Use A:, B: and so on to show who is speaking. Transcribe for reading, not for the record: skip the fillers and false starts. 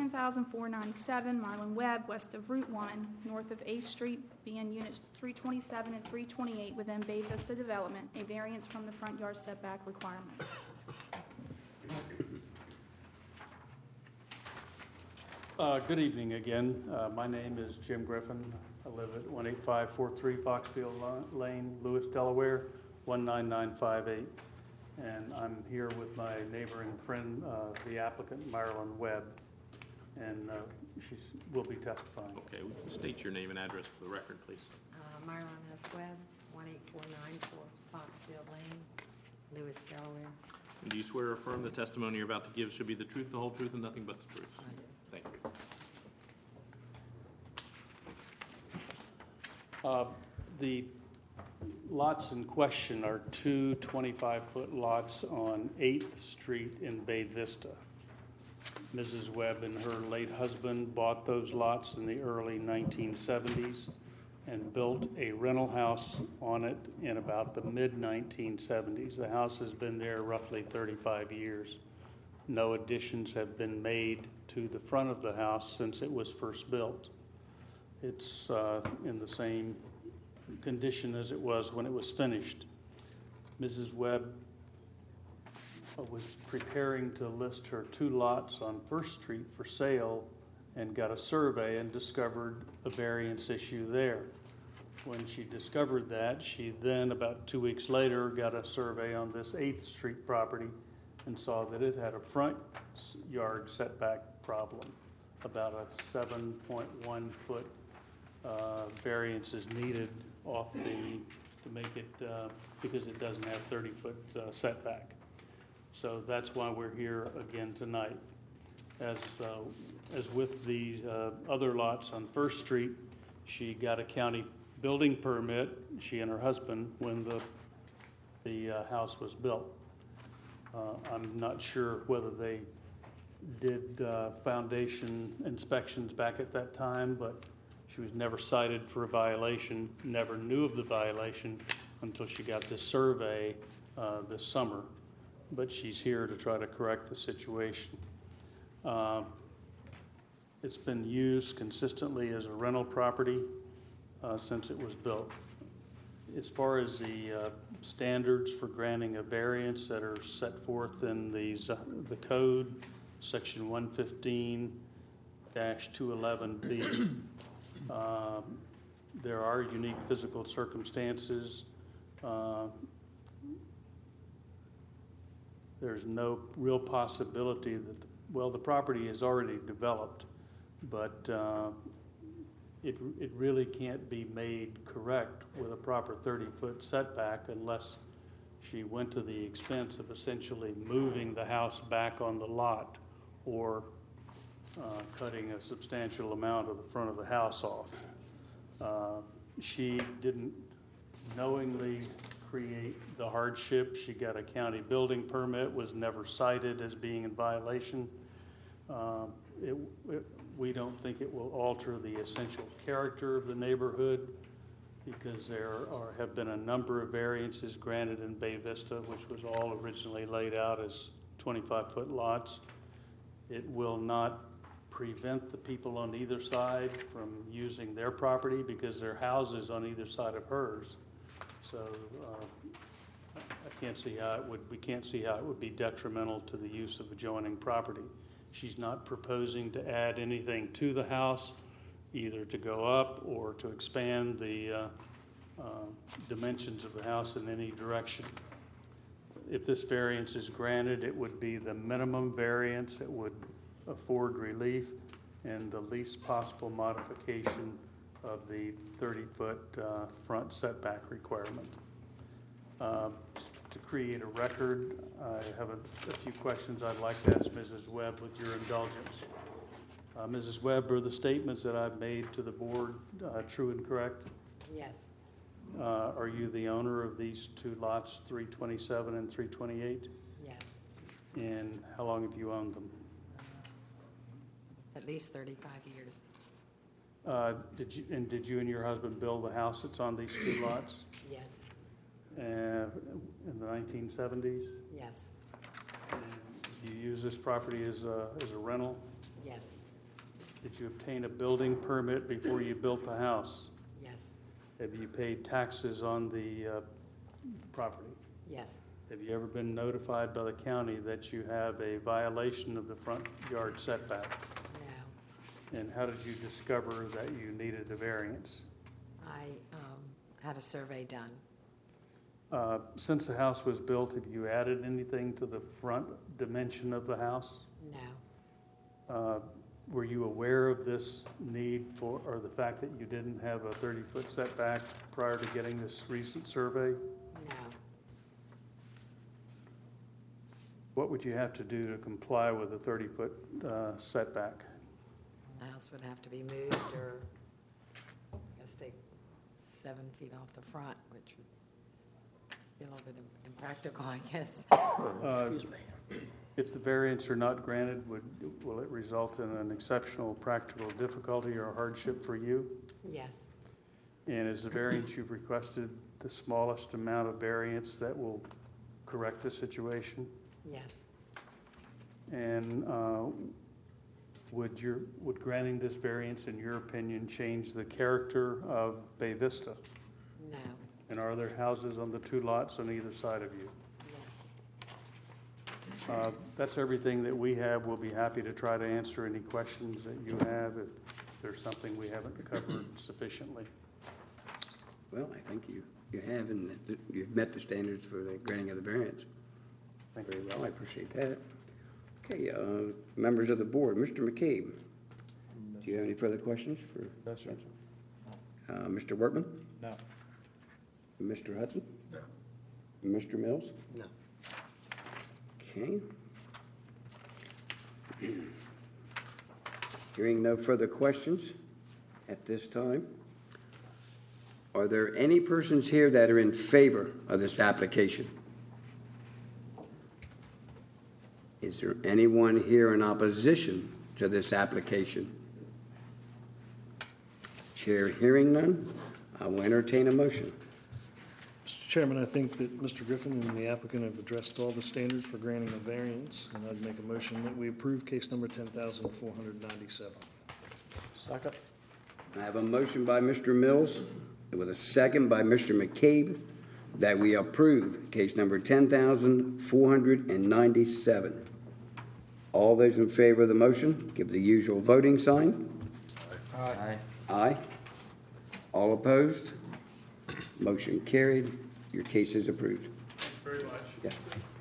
A: $7,497 Marlon Webb, west of Route 1, north of 8th Street, being units 327 and 328 within Bay Vista Development, a variance from the front yard setback requirement.
B: Good evening again. My name is Jim Griffin. I live at 18543 Foxfield Lane, Lewis, Delaware, 19958. And I'm here with my neighboring friend, the applicant, Marilyn Webb, and she will be testifying.
C: Okay, state your name and address for the record, please.
D: Marilyn S. Webb, 18494 Foxfield Lane, Lewis, Delaware.
C: And do you swear or affirm the testimony you're about to give should be the truth, the whole truth, and nothing but the truth?
D: I do.
C: Thank you.
B: The lots in question are two 25-foot lots on 8th Street in Bay Vista. Mrs. Webb and her late husband bought those lots in the early 1970s and built a rental house on it in about the mid-1970s. The house has been there roughly 35 years. No additions have been made to the front of the house since it was first built. It's in the same condition as it was when it was finished. Mrs. Webb was preparing to list her two lots on First Street for sale and got a survey and discovered a variance issue there. When she discovered that, she then, about 2 weeks later, got a survey on this 8th Street property and saw that it had a front yard setback problem. About a 7.1 foot variance is needed off to make it, because it doesn't have 30-foot setback. So that's why we're here again tonight. As with the other lots on First Street, she got a county building permit, she and her husband, when the house was built. I'm not sure whether they did foundation inspections back at that time, but she was never cited for a violation, never knew of the violation until she got this survey this summer. But she's here to try to correct the situation. It's been used consistently as a rental property since it was built. As far as the standards for granting a variance that are set forth in the code, section 115-211B, there are unique physical circumstances. There's no real possibility that, the property is already developed, but it really can't be made correct with a proper 30-foot setback unless she went to the expense of essentially moving the house back on the lot or cutting a substantial amount of the front of the house off. She didn't knowingly create the hardship. She got a county building permit, was never cited as being in violation. We don't think it will alter the essential character of the neighborhood because there have been a number of variances granted in Bay Vista, which was all originally laid out as 25-foot lots. It will not prevent the people on either side from using their property because there are houses on either side of hers. So I can't see how we can't see how it would be detrimental to the use of adjoining property. She's not proposing to add anything to the house, either to go up or to expand the dimensions of the house in any direction. If this variance is granted, it would be the minimum variance. It would afford relief and the least possible modification of the 30-foot front setback requirement. To create a record, I have a few questions I'd like to ask Mrs. Webb with your indulgence. Mrs. Webb, are the statements that I've made to the board true and correct?
D: Yes.
B: Are you the owner of these two lots, 327 and 328?
D: Yes.
B: And how long have you owned them?
D: At least 35 years.
B: Did you and your husband build the house that's on these two lots
D: Yes.
B: in the 1970s?
D: Yes.
B: Do you use this property as a rental?
D: Yes.
B: Did you obtain a building permit before you built the house?
D: Yes,
B: Have you paid taxes on the property?
D: yes,
B: Have you ever been notified by the county that you have a violation of the front yard setback?
D: no.
B: And how did you discover that you needed a variance?
D: I had a survey done.
B: Since the house was built, have you added anything to the front dimension of the house?
D: No,
B: Were you aware of this need for, or the fact that you didn't have a 30-foot setback prior to getting this recent survey?
D: no.
B: What would you have to do to comply with a 30-foot setback?
D: The house would have to be moved or, I guess, take 7 feet off the front, which would be a little bit impractical, I guess.
B: If the variance are not granted, will it result in an exceptional practical difficulty or hardship for you?
D: Yes,
B: And is the variance you've requested the smallest amount of variance that will correct the situation?
D: yes,
B: And would granting this variance, in your opinion, change the character of Bay Vista?
D: no,
B: And are there houses on the 2 lots on either side of you?
D: yes.
B: That's everything that we have. We'll be happy to try to answer any questions that you have if there's something we haven't covered sufficiently.
E: Well, I think you have, and that you've met the standards for the granting of the variance.
B: Thank
E: Very well, I appreciate that. Okay, members of the board, Mr. McCabe, do you have any further questions for?
F: No, sir.
E: Mr. Workman?
F: No.
E: Mr. Hudson? No. Mr. Mills?
F: No.
E: Okay. Hearing no further questions at this time, are there any persons here that are in favor of this application? Is there anyone here in opposition to this application? Chair hearing none, I will entertain a motion.
F: Mr. Chairman, I think that Mr. Griffin and the applicant have addressed all the standards for granting a variance, and I'd make a motion that we approve case number 10,497.
B: Second.
E: I have a motion by Mr. Mills with a second by Mr. McCabe that we approve case number 10,497. All those in favor of the motion, give the usual voting sign.
F: Aye.
E: Aye. All opposed? Motion carried. Your case is approved.
B: Thank you very much.
E: Yes.